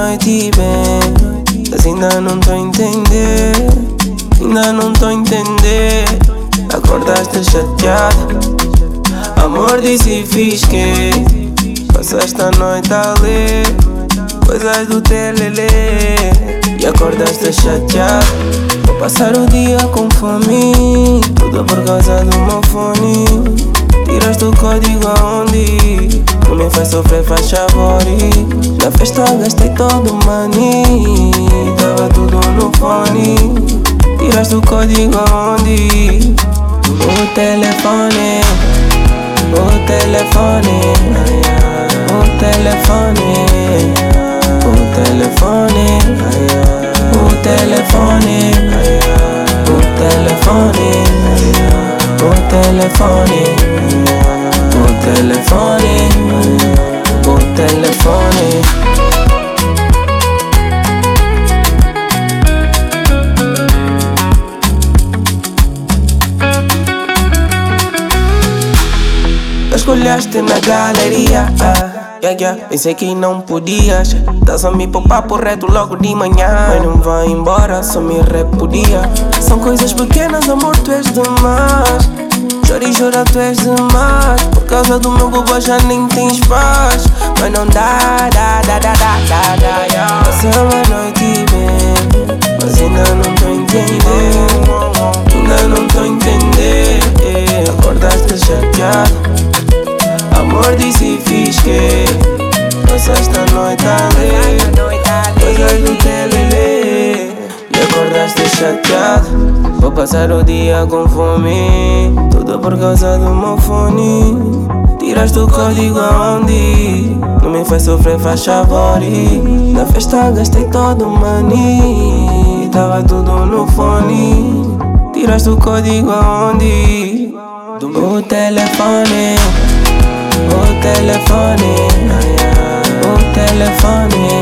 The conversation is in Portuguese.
noite bem, mas ainda não tô a entender. Ainda não tô a entender. Acordaste chateada, amor disse e fiz que passaste a noite a ler coisas do telele. E acordaste chateada, vou passar o dia com fome, tudo por causa do meu fone. Tiraste o código aonde não me faz sofrer, faz chavori. Na festa gastei todo o money, tava tudo no fone. Tiraste o código aonde? O telefone, o telefone, o telefone, o telefone, o telefone, o telefone, o telefone, o telefone, o telefone. Escolhaste na galeria, pensei que não podias. Tá só me poupar por reto logo de manhã. Mas não vai embora, só me repudia. São coisas pequenas, amor, tu és demais. Chora e chora, tu és demais. Por causa do meu bobo já nem tens paz. Mas não dá. Passamos a noite bem, mas ainda não tô a entender. Ainda não tô a entender. Acordaste chateado, amor disse e fiz que passaste a noite a ler coisas do telele. E acordaste chateado, vou passar o dia com fome, tudo por causa do meu fone. Tiraste o código aonde não me faz sofrer, faz chavori. Na festa gastei todo o money, tava tudo no fone. Tiraste o código aonde? O telefone, o telefone, o telefone,